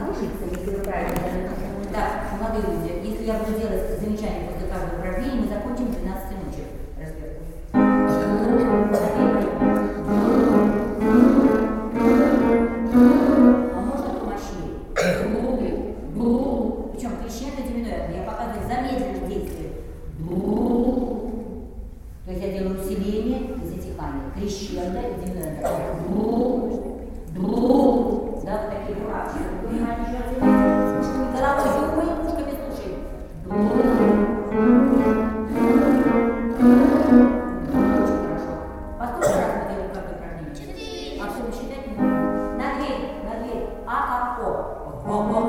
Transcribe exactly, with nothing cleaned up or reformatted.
послушаться, если вы правильно говорите. Да, молодые люди, если я буду делать замечания после каждого упражнения, мы закончим в двенадцать ночи разберку. А можно помощнее? Причем крещендо диминуэрно. Я показываю замедленное действие. То есть я делаю усиление и затихание. Крещендо и диминуэрно. Да, вот такие дурачки. Вы понимаете, что я делаю? Головой зубой, ушками слушаем. Очень хорошо. По сколько раз мы делаем каждое упражнение? Четыре. А что вы считаете? На дверь, на дверь. А, А, О. О, О.